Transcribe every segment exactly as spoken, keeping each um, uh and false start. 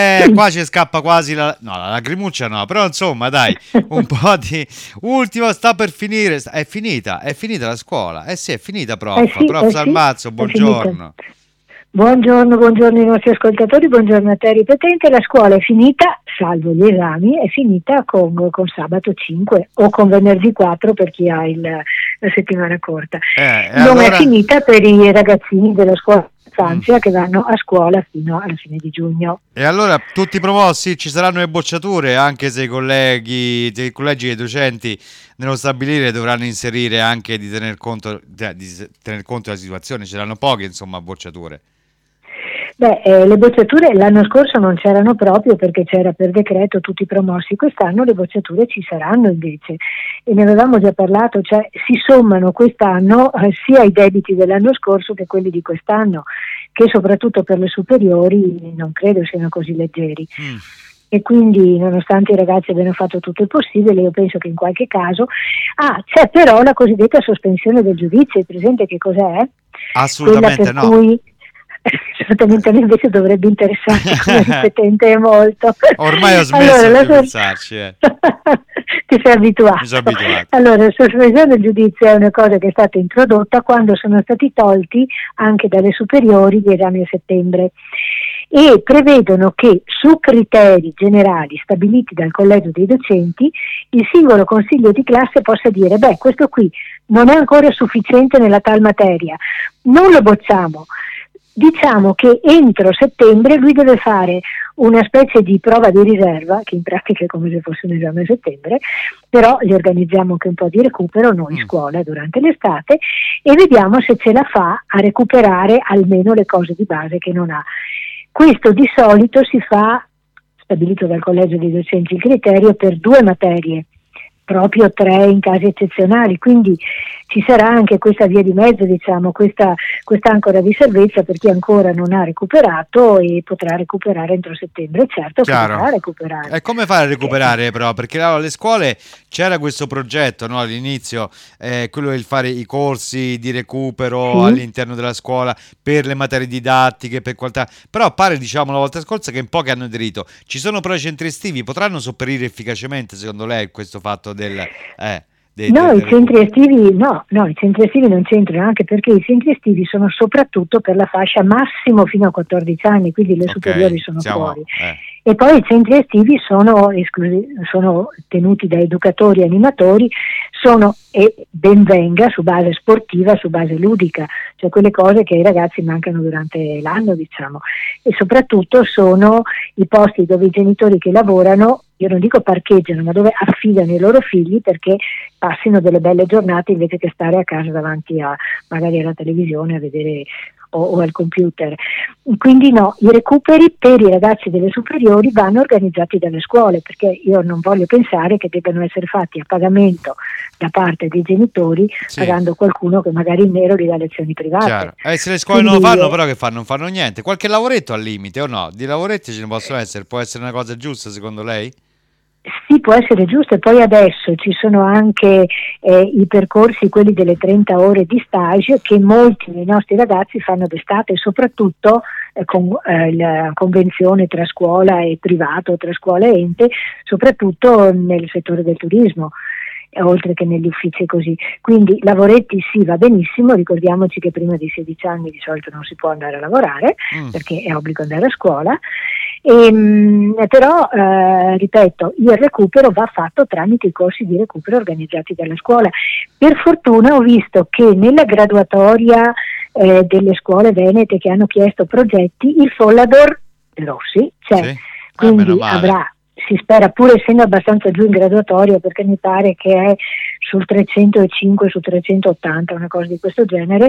Eh, qua ci scappa quasi la... No, la lacrimuccia no, però insomma dai, un po' di... Ultimo, sta per finire, sta- è finita, è finita la scuola. Eh sì, è finita, prof. Eh sì, Prof eh sì, Salmazzo, è finita. buongiorno. Buongiorno, buongiorno ai nostri ascoltatori, buongiorno a te ripetente. La scuola è finita, salvo gli esami, è finita con, con sabato cinque o con venerdì quattro per chi ha il, la settimana corta. Eh, e Non allora... è finita per i ragazzini della scuola infanzia Mm. che vanno a scuola fino alla fine di giugno. E allora tutti promossi, ci saranno le bocciature, anche se i colleghi, se i collegi dei docenti nello stabilire dovranno inserire anche di tener conto, cioè, di s- tener conto della situazione, ci saranno poche insomma bocciature. Beh, eh, le bocciature l'anno scorso non c'erano proprio perché c'era per decreto tutti promossi, quest'anno le bocciature ci saranno invece e ne avevamo già parlato, cioè si sommano quest'anno eh, sia i debiti dell'anno scorso che quelli di quest'anno, che soprattutto per le superiori non credo siano così leggeri. Mm. E quindi nonostante i ragazzi abbiano fatto tutto il possibile, io penso che in qualche caso ah, c'è però la cosiddetta sospensione del giudizio, è presente che cos'è? Assolutamente Quella per no. cui certamente a me invece dovrebbe interessarti come ripetente molto. Ormai ho smesso Allora, la di sos- pensarci, eh. Ti sei abituato. Mi sono abituato. Allora, la sospensione del giudizio è una cosa che è stata introdotta quando sono stati tolti anche dalle superiori gli esami a settembre e prevedono che su criteri generali stabiliti dal collegio dei docenti il singolo consiglio di classe possa dire beh, questo qui non è ancora sufficiente nella tal materia, non lo bocciamo. Diciamo che entro settembre lui deve fare una specie di prova di riserva, che in pratica è come se fosse un esame a settembre, però gli organizziamo anche un po' di recupero noi Mm. scuola durante l'estate e vediamo se ce la fa a recuperare almeno le cose di base che non ha. Questo di solito si fa, stabilito dal collegio dei docenti il criterio, per due materie, proprio tre in casi eccezionali, quindi ci sarà anche questa via di mezzo, diciamo, questa, questa ancora di salvezza per chi ancora non ha recuperato e potrà recuperare entro settembre, certo che Chiaro. potrà recuperare. E come fare a Perché- recuperare però? Perché allora, alle scuole c'era questo progetto, no, all'inizio, eh, quello del fare i corsi di recupero Sì. all'interno della scuola per le materie didattiche, per qualità. Però pare, diciamo, la volta scorsa che in pochi hanno aderito. Ci sono però i centri estivi, potranno sopperire efficacemente, secondo lei, questo fatto del... Eh, dei- No, del- i del centri recupero? estivi no, no, i centri estivi non c'entrano, anche perché i centri estivi sono soprattutto per la fascia massimo fino a quattordici anni, quindi le Ok, superiori sono siamo... fuori. eh. E poi i centri estivi sono, esclusi- sono tenuti da educatori e animatori, sono, e ben venga, su base sportiva, su base ludica, cioè quelle cose che ai ragazzi mancano durante l'anno, diciamo, e soprattutto sono i posti dove i genitori che lavorano, io non dico parcheggiano, ma dove affidano i loro figli perché passino delle belle giornate invece che stare a casa davanti a magari alla televisione a vedere o, o al computer. Quindi no, i recuperi per i ragazzi delle superiori vanno organizzati dalle scuole, perché io non voglio pensare che debbano essere fatti a pagamento da parte dei genitori, Sì. pagando qualcuno che magari in nero gli dà lezioni private. Chiaro. Eh, se le scuole non lo Quindi, fanno, eh, però che fanno? Non fanno niente. Qualche lavoretto al limite o no? Di lavoretti ce ne possono essere. Può essere una cosa giusta secondo lei? Sì, può essere giusto, e poi adesso ci sono anche eh, i percorsi, quelli delle trenta ore di stage che molti dei nostri ragazzi fanno d'estate, soprattutto eh, con eh, la convenzione tra scuola e privato, tra scuola e ente, soprattutto nel settore del turismo, eh, oltre che negli uffici così. Quindi lavoretti sì, va benissimo, ricordiamoci che prima di sedici anni di solito non si può andare a lavorare Mm. perché è obbligo andare a scuola. E, mh, però eh, ripeto, il recupero va fatto tramite i corsi di recupero organizzati dalla scuola. Per fortuna ho visto che nella graduatoria eh, delle scuole venete che hanno chiesto progetti, il Follador Rossi c'è, Sì? Ah, quindi meno male. avrà, si spera, pur essendo abbastanza giù in graduatoria, perché mi pare che è sul trecentocinque, su trecentottanta, una cosa di questo genere,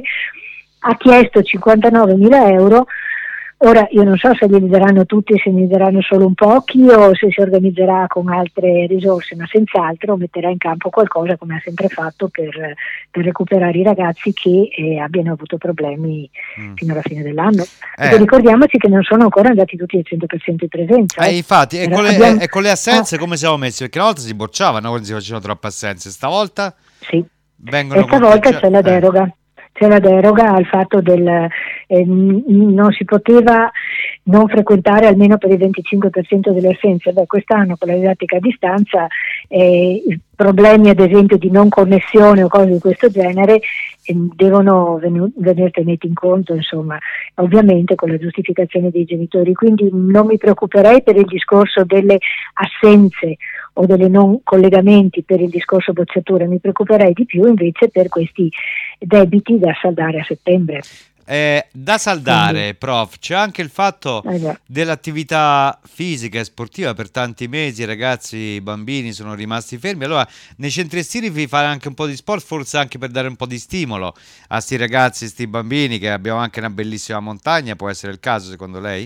ha chiesto cinquantanovemila euro. Ora io non so se glieli daranno tutti, se ne daranno solo un pochi o se si organizzerà con altre risorse, ma senz'altro metterà in campo qualcosa come ha sempre fatto per, per recuperare i ragazzi che eh, abbiano avuto problemi Mm. fino alla fine dell'anno. Eh. Perché ricordiamoci che non sono ancora andati tutti al cento per cento in presenza. Eh, infatti, e Però con, le, abbiamo- e con le assenze ah, come siamo messi? Perché una volta si bocciavano quando si facevano troppe assenze, stavolta sì. vengono E stavolta conteggiate. c'è la Eh. deroga. C'è c'è la deroga al fatto del eh, non si poteva non frequentare almeno per il venticinque per cento delle assenze. Beh, quest'anno con la didattica a distanza eh, i problemi ad esempio di non connessione o cose di questo genere eh, devono venu- venire tenuti in conto, insomma, ovviamente con la giustificazione dei genitori, quindi non mi preoccuperei per il discorso delle assenze o delle non collegamenti per il discorso bocciatura, mi preoccuperei di più invece per questi debiti da saldare a settembre. Eh, da saldare, Quindi, prof, c'è anche il fatto eh già. dell'attività fisica e sportiva. Per tanti mesi i ragazzi, i bambini sono rimasti fermi. Allora, nei centri estivi vi fare anche un po' di sport, forse anche per dare un po' di stimolo a sti ragazzi, sti bambini, che abbiamo anche una bellissima montagna. Può essere il caso, secondo lei?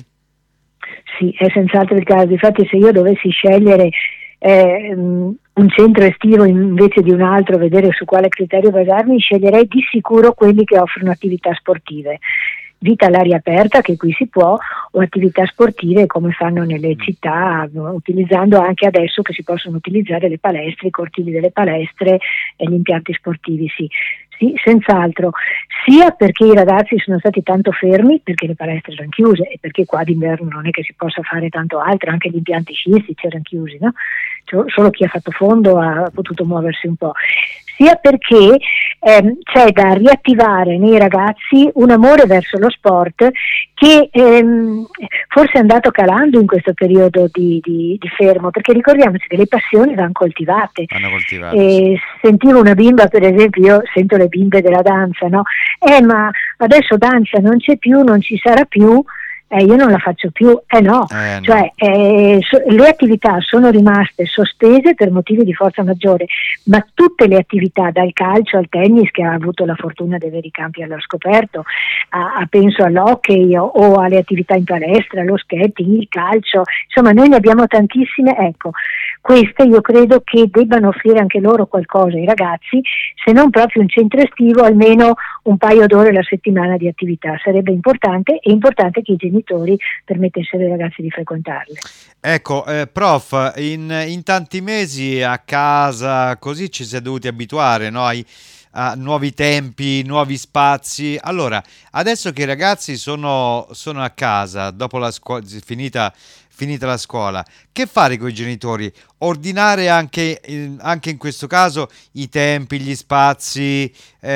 Sì, è senz'altro il caso. Infatti, se io dovessi scegliere eh, un centro estivo invece di un altro, vedere su quale criterio basarmi, sceglierei di sicuro quelli che offrono attività sportive, vita all'aria aperta, che qui si può, o attività sportive come fanno nelle città, utilizzando anche adesso che si possono utilizzare le palestre, i cortili delle palestre e gli impianti sportivi, sì. Sì, senz'altro, sia perché i ragazzi sono stati tanto fermi perché le palestre erano chiuse e perché qua d'inverno non è che si possa fare tanto altro, anche gli impianti sciistici erano chiusi, no? Cioè, solo chi ha fatto fondo ha potuto muoversi un po', sia perché ehm, c'è da riattivare nei ragazzi un amore verso lo sport che ehm, forse è andato calando in questo periodo di, di, di fermo, perché ricordiamoci che le passioni vanno coltivate. Vanno coltivate, Eh, sentivo una bimba, per esempio, io sento le bimbe della danza, no? Eh, ma adesso danza non c'è più, non ci sarà più, eh, io non la faccio più. Eh no, Eh, no. cioè eh, so, le attività sono rimaste sospese per motivi di forza maggiore, ma tutte le attività, dal calcio al tennis, che ha avuto la fortuna di avere i campi allo scoperto, a, a penso all'hockey o, o alle attività in palestra, lo skating, il calcio, insomma noi ne abbiamo tantissime, ecco. Queste io credo che debbano offrire anche loro qualcosa ai ragazzi, se non proprio un centro estivo, almeno un paio d'ore alla settimana di attività. Sarebbe importante, e importante che i genitori permettessero ai ragazzi di frequentarle. Ecco, eh, prof, in, in tanti mesi a casa così ci si è dovuti abituare, no, ai, a nuovi tempi, nuovi spazi. Allora, adesso che i ragazzi sono, sono a casa, dopo la scuola, finita, finita la scuola, che fare con i genitori? Ordinare anche, in- anche in questo caso i tempi, gli spazi,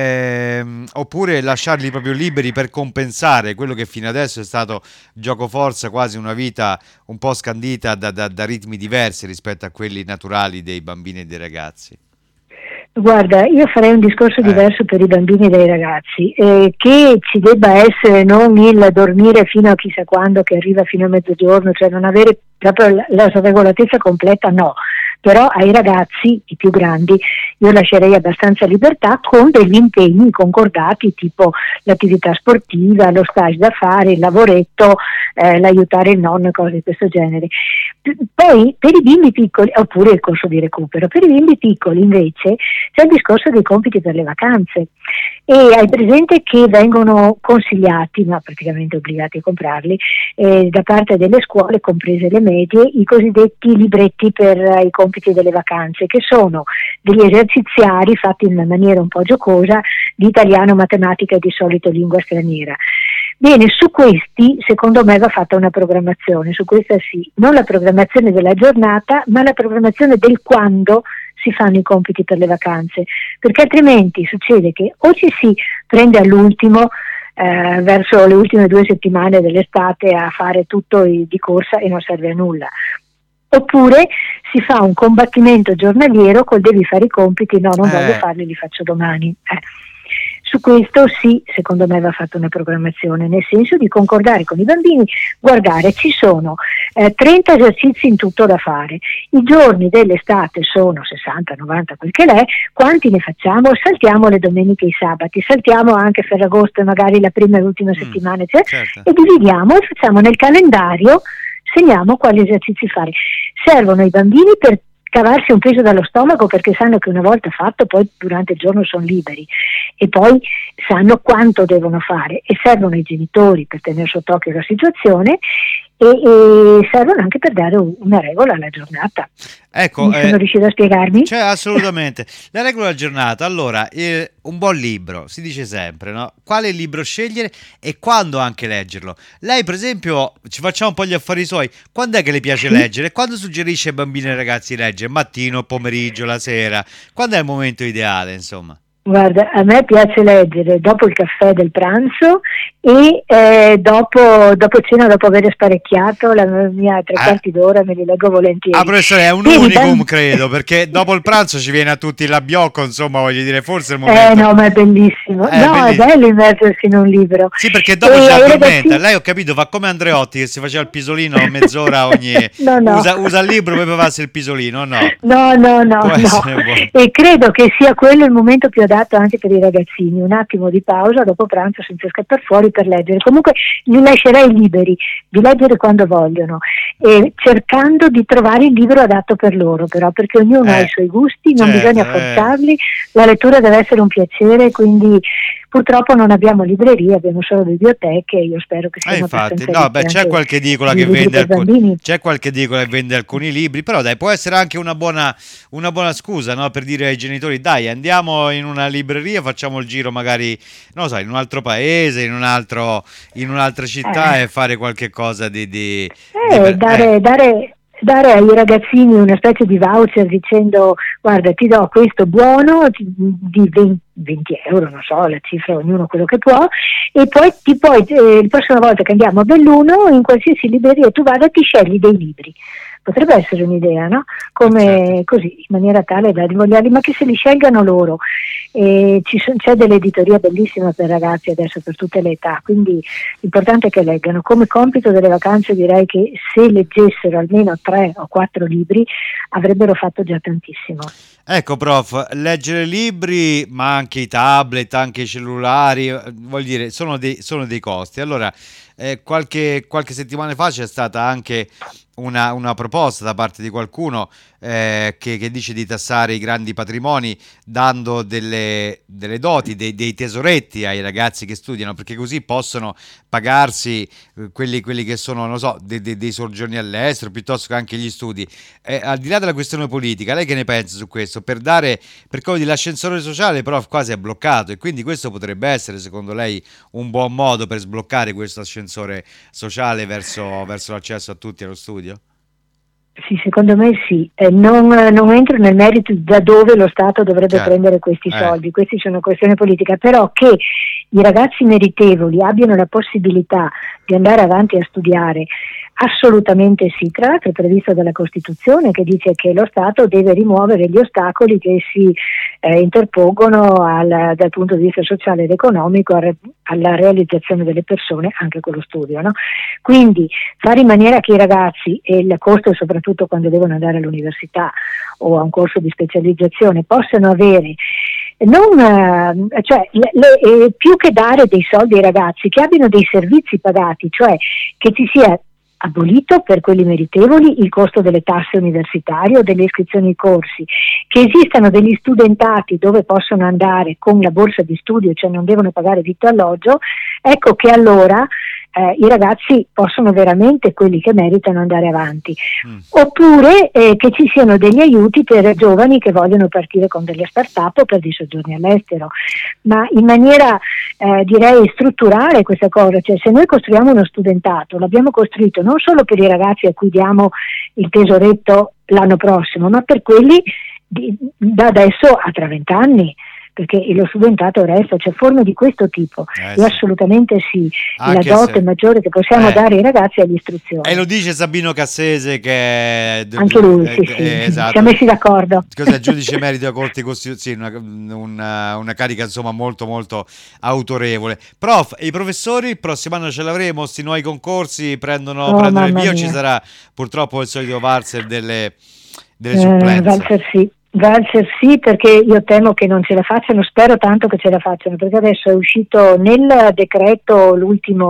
ehm, oppure lasciarli proprio liberi per compensare quello che fino adesso è stato gioco forza, quasi una vita un po' scandita da, da- da ritmi diversi rispetto a quelli naturali dei bambini e dei ragazzi. Guarda, io farei un discorso Eh, diverso per i bambini e dei ragazzi, eh, che ci debba essere non il dormire fino a chissà quando, che arriva fino a mezzogiorno, cioè non avere proprio la, la regolatezza completa, no. Però ai ragazzi, i più grandi, io lascerei abbastanza libertà con degli impegni concordati, tipo l'attività sportiva, lo stage da fare, il lavoretto, eh, l'aiutare il nonno e cose di questo genere. P- Poi per i bimbi piccoli, oppure il corso di recupero, per i bimbi piccoli invece c'è il discorso dei compiti per le vacanze, e hai presente che vengono consigliati, ma praticamente obbligati a comprarli, eh, da parte delle scuole, comprese le medie, i cosiddetti libretti per eh, i compiti delle vacanze, che sono degli eserciziari fatti in una maniera un po' giocosa di italiano, matematica e di solito lingua straniera. Bene, su questi secondo me va fatta una programmazione, su questa sì, non la programmazione della giornata, ma la programmazione del quando si fanno i compiti per le vacanze, perché altrimenti succede che o ci si prende all'ultimo, eh, verso le ultime due settimane dell'estate, a fare tutto i- di corsa e non serve a nulla, oppure si fa un combattimento giornaliero col devi fare i compiti, no, non voglio eh, farli, li faccio domani. Eh. Su questo sì, secondo me va fatta una programmazione, nel senso di concordare con i bambini, guardare, ci sono eh, trenta esercizi in tutto da fare, i giorni dell'estate sono sessanta novanta, quel che l'è, quanti ne facciamo? Saltiamo le domeniche e i sabati, saltiamo anche Ferragosto e magari la prima e l'ultima mm, settimana, cioè, certo. e dividiamo e facciamo nel calendario, segniamo quali esercizi fare. Servono i bambini per cavarsi un peso dallo stomaco, perché sanno che una volta fatto poi durante il giorno sono liberi, e poi sanno quanto devono fare, e servono i genitori per tenere sott'occhio la situazione, e, e servono anche per dare una regola alla giornata. Ecco, Mi sono eh, riuscita a spiegarmi? cioè assolutamente. La regola della giornata, allora, eh, un buon libro, si dice sempre, no? Quale libro scegliere e quando anche leggerlo. Lei, per esempio, ci facciamo un po' gli affari suoi, quando è che le piace Sì. leggere? Quando suggerisce ai bambini e ai ragazzi di leggere? Mattino, pomeriggio, la sera? Quando è il momento ideale, insomma? Guarda, a me piace leggere dopo il caffè del pranzo e eh, dopo, dopo cena, dopo aver sparecchiato la mia tre Ah, quarti d'ora, me li leggo volentieri. ah, professore, è un Sì, unicum, dipende- credo, perché dopo il pranzo ci viene a tutti l'abbiocco, insomma, voglio dire, forse è il Eh momento. no, ma è bellissimo. È No, è bellissimo. bello immergersi in un libro. Sì, perché E dopo ci ai addormenta. ragazzini... Lei, ho capito, fa come Andreotti che si faceva il pisolino mezz'ora ogni... No, no. Usa, usa il libro per poi farsi il pisolino, no? No, no, no, Può no. essere buono. E credo che sia quello il momento più adatto anche per i ragazzini, un attimo di pausa dopo pranzo senza scappare fuori per leggere. Comunque li lascerei liberi di leggere quando vogliono, e cercando di trovare il libro adatto per loro, però, perché ognuno ha Eh, i suoi gusti, non certo, bisogna eh. forzarli, la lettura deve essere un piacere, quindi purtroppo non abbiamo librerie, abbiamo solo biblioteche, io spero che Eh, siano infatti, abbastanza no, ricche beh, c'è anche qualche edicola di che libri vende per alcuni, bambini. c'è qualche edicola che vende alcuni libri, però dai, può essere anche una buona, una buona scusa, no? Per dire ai genitori, dai, andiamo in una libreria, facciamo il giro magari, non lo so, in un altro paese, in un altro, in un'altra città Eh. e fare qualche cosa di... di, di Eh, ver- dare, eh. dare, dare ai ragazzini una specie di voucher dicendo: guarda, ti do questo buono ti- di venti, venti euro, non so, la cifra, ognuno quello che può, e poi ti puoi, eh, la prossima volta che andiamo a Belluno, in qualsiasi libreria tu vada, ti scegli dei libri. Potrebbe essere un'idea, no? Come Certo. così, in maniera tale da invogliarli, ma che se li scelgano loro. E ci son- c'è dell'editoria bellissima per ragazzi adesso per tutte le età, quindi l'importante è che leggano. Come compito delle vacanze direi che se leggessero almeno tre o quattro libri avrebbero fatto già tantissimo. Ecco, prof, leggere libri, ma anche i tablet, anche i cellulari, eh, voglio dire, sono dei, sono dei costi. Allora, eh, qualche, qualche settimana fa c'è stata anche una, una proposta da parte di qualcuno eh, che, che dice di tassare i grandi patrimoni dando delle, delle doti, dei, dei tesoretti ai ragazzi che studiano, perché così possono pagarsi eh, quelli, quelli che sono, non so, dei, dei- dei soggiorni all'estero, piuttosto che anche gli studi. Eh, al di là della questione politica, lei che ne pensa su questo? Per dare, per come dire, l'ascensore sociale, però quasi è bloccato, e quindi questo potrebbe essere, secondo lei, un buon modo per sbloccare questo ascensore sociale verso, verso l'accesso a tutti allo studio? Sì, secondo me sì. Eh, non, non entro nel merito da dove lo Stato dovrebbe Chiaro. prendere questi Eh. soldi, questi sono questioni politiche, però che i ragazzi meritevoli abbiano la possibilità di andare avanti a studiare, assolutamente sì. Tra l'altro è previsto dalla Costituzione, che dice che lo Stato deve rimuovere gli ostacoli che si eh, interpongono al- dal punto di vista sociale ed economico al re- alla realizzazione delle persone anche con lo studio, no? Quindi fare in maniera che i ragazzi, e il costo soprattutto quando devono andare all'università o a un corso di specializzazione, possano avere non, eh, cioè, le- le- eh, più che dare dei soldi ai ragazzi, che abbiano dei servizi pagati, cioè che ci sia abolito per quelli meritevoli il costo delle tasse universitarie o delle iscrizioni ai corsi, che esistano degli studentati dove possono andare con la borsa di studio, cioè non devono pagare vitto e alloggio. Ecco che allora eh, i ragazzi possono veramente, quelli che meritano, andare avanti. Mm. Oppure eh, che ci siano degli aiuti per giovani che vogliono partire con delle start-up o per dei soggiorni all'estero, ma in maniera eh, direi strutturale questa cosa. Cioè, se noi costruiamo uno studentato, l'abbiamo costruito non solo per i ragazzi a cui diamo il tesoretto l'anno prossimo, ma per quelli di, da adesso a tra vent'anni, perché lo studentato resta, cioè forme di questo tipo. Eh, E sì. assolutamente sì, Anche la dote se- maggiore che possiamo Eh. dare ai ragazzi è l'istruzione. E lo dice Sabino Cassese, che è Anche lui, eh, sì, eh, sì, esatto. siamo messi d'accordo. Cos'è, giudice emerito della Corte Costituzionale, una, una, una carica insomma molto molto autorevole. Prof, e i professori il prossimo anno ce l'avremo? Sti nuovi concorsi prendono, Oh, prendono il mamma via, o ci mia. sarà purtroppo il solito valzer delle, delle Eh, supplenze? Valzer sì, Valzer sì, perché io temo che non ce la facciano, spero tanto che ce la facciano, perché adesso è uscito nel decreto l'ultimo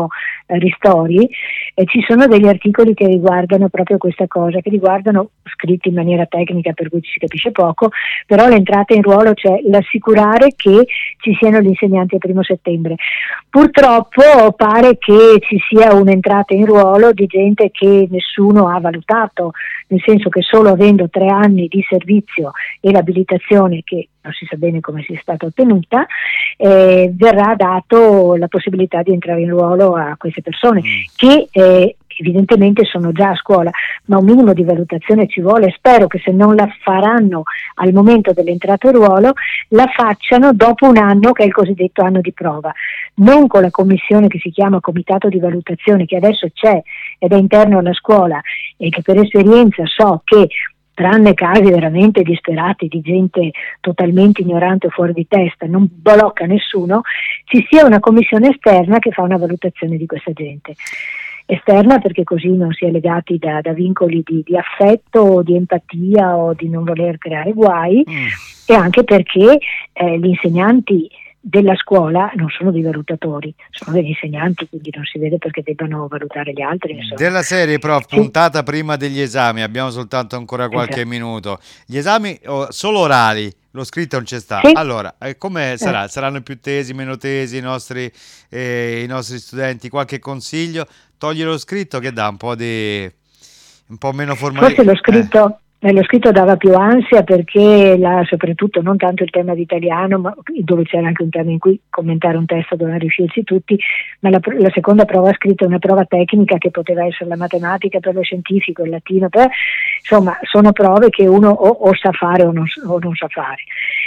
eh, ristori, e ci sono degli articoli che riguardano proprio questa cosa, che riguardano, scritti in maniera tecnica per cui ci si capisce poco, però l'entrata in ruolo, cioè l'assicurare che ci siano gli insegnanti il primo settembre. Purtroppo pare che ci sia un'entrata in ruolo di gente che nessuno ha valutato, nel senso che solo avendo tre anni di servizio e l'abilitazione, che non si sa bene come sia stata ottenuta, eh, verrà dato la possibilità di entrare in ruolo a queste persone che eh, evidentemente sono già a scuola, ma un minimo di valutazione ci vuole. Spero che se non la faranno al momento dell'entrata in ruolo, la facciano dopo un anno, che è il cosiddetto anno di prova, non con la commissione che si chiama comitato di valutazione, che adesso c'è ed è interno alla scuola, e che per esperienza so che, tranne casi veramente disperati di gente totalmente ignorante o fuori di testa, non blocca nessuno, ci sia una commissione esterna che fa una valutazione di questa gente. Esterna perché così non si è legati da, da vincoli di, di affetto o di empatia o di non voler creare guai, mm. e anche perché eh, gli insegnanti della scuola non sono dei valutatori, sono degli insegnanti, quindi non si vede perché debbano valutare gli altri, insomma. Della serie, prof, sì. Puntata prima degli esami, abbiamo soltanto ancora qualche esatto. minuto. Gli esami oh, solo orali, lo scritto non c'è sta. Sì. Allora, eh, come sarà? Eh. Saranno più tesi, meno tesi i nostri, eh, i nostri studenti? Qualche consiglio? Togliere lo scritto che dà un po' di un po' meno formalità. Forse lo scritto eh. Eh, lo scritto dava più ansia perché la, soprattutto non tanto il tema di italiano, ma dove c'era anche un tema in cui commentare un testo dovevano riuscirci tutti, ma la, la seconda prova scritta è una prova tecnica che poteva essere la matematica per lo scientifico, il latino, per, insomma sono prove che uno o, o sa fare o non, o non sa fare.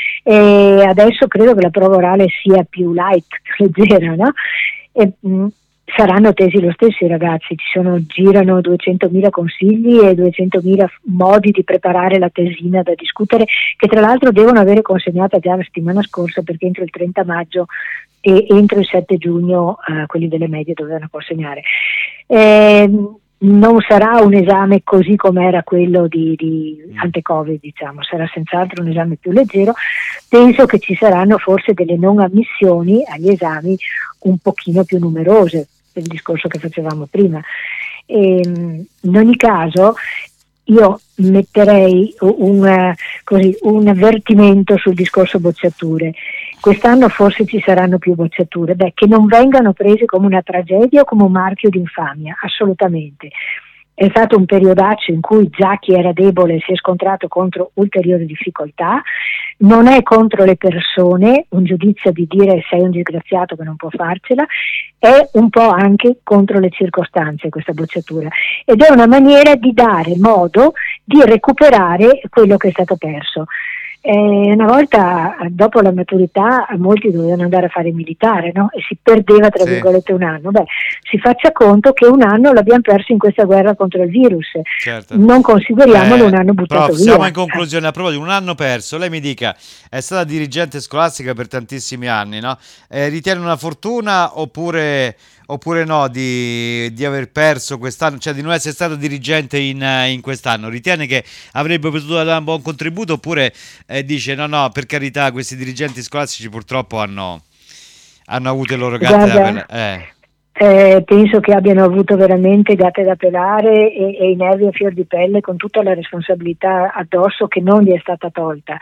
E adesso credo che la prova orale sia più light, più leggera, no? E, mh, saranno tesi lo stesso i ragazzi, ci sono, girano duecentomila consigli e duecentomila modi di preparare la tesina da discutere, che tra l'altro devono avere consegnata già la settimana scorsa, perché entro il trenta maggio e entro il sette giugno eh, quelli delle medie dovevano consegnare. Eh, non sarà un esame così come era quello di, di ante-Covid, diciamo, sarà senz'altro un esame più leggero. Penso che ci saranno forse delle non ammissioni agli esami un pochino più numerose, per il discorso che facevamo prima. E, in ogni caso io metterei un, così, un avvertimento sul discorso bocciature. Quest'anno forse ci saranno più bocciature, beh, che non vengano prese come una tragedia o come un marchio di infamia, assolutamente. È stato un periodaccio in cui già chi era debole si è scontrato contro ulteriori difficoltà, non è contro le persone un giudizio di dire sei un disgraziato che non può farcela, è un po' anche contro le circostanze questa bocciatura, ed è una maniera di dare modo di recuperare quello che è stato perso. Eh, una volta, dopo la maturità, molti dovevano andare a fare il militare, no? E si perdeva tra sì. virgolette un anno. Beh, si faccia conto che un anno l'abbiamo perso in questa guerra contro il virus. Certo. Non consideriamolo eh, un anno buttato prof, via. Siamo in conclusione, a proposito di un anno perso. Lei mi dica, è stata dirigente scolastica per tantissimi anni, no? Eh, ritiene una fortuna oppure, oppure no di, di aver perso quest'anno, cioè di non essere stato dirigente in, in quest'anno? Ritiene che avrebbe potuto dare un buon contributo oppure eh, dice no no, per carità, questi dirigenti scolastici purtroppo hanno, hanno avuto i loro gatti da pelare? Eh. Eh, penso che abbiano avuto veramente gatte da pelare e, e i nervi a fior di pelle, con tutta la responsabilità addosso che non gli è stata tolta.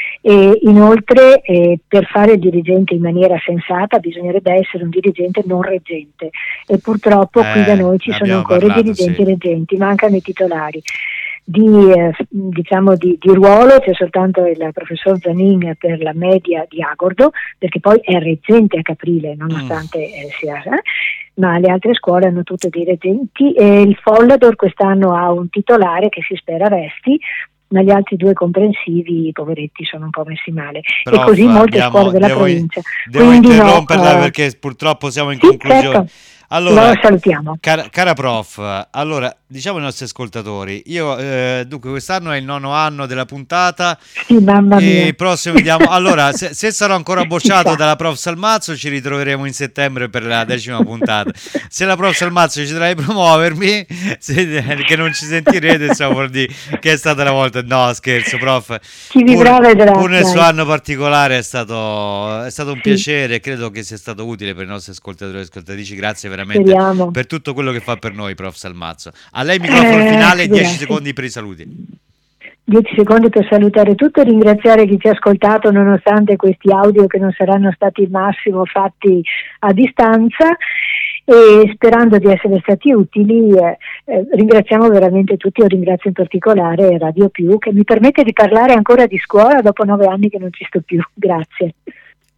E inoltre eh, per fare il dirigente in maniera sensata bisognerebbe essere un dirigente non reggente, e purtroppo eh, qui da noi ci sono ancora parlato, i dirigenti sì. reggenti, mancano i titolari. Di, eh, diciamo di, di ruolo c'è soltanto il professor Zanin per la media di Agordo, perché poi è reggente a Caprile nonostante mm. eh, sia eh, ma le altre scuole hanno tutte dei reggenti, e il Follador quest'anno ha un titolare che si spera resti, ma gli altri due comprensivi, poveretti, sono un po' messi male. Prof, e così molte abbiamo, scuole della devo, provincia. Devo Quindi interromperla no, perché purtroppo siamo in sì, conclusione. Certo. Allora, lo salutiamo. Cara, cara prof, allora diciamo ai nostri ascoltatori, io eh, dunque quest'anno è il nono anno della puntata, sì, mamma e mia. il prossimo vediamo, allora se, se sarò ancora bocciato dalla prof Salmazzo ci ritroveremo in settembre per la decima puntata. Se la prof Salmazzo ci sarà di promuovermi, se, che non ci sentirete, insomma, vuol dire che è stata la volta. No, scherzo, prof, Chi vivrà pur, vedrà, pur nel dai. suo anno particolare è stato, è stato un sì. piacere, credo che sia stato utile per i nostri ascoltatori e ascoltatrici. Grazie veramente veramente Speriamo. per tutto quello che fa per noi, prof Salmazzo. A lei il microfono Eh, finale, dieci grazie. secondi per i saluti. Dieci secondi per salutare tutto e ringraziare chi ci ha ascoltato nonostante questi audio che non saranno stati il massimo fatti a distanza, e sperando di essere stati utili eh, eh, ringraziamo veramente tutti. Io ringrazio in particolare Radio Più, che mi permette di parlare ancora di scuola dopo nove anni che non ci sto più. Grazie.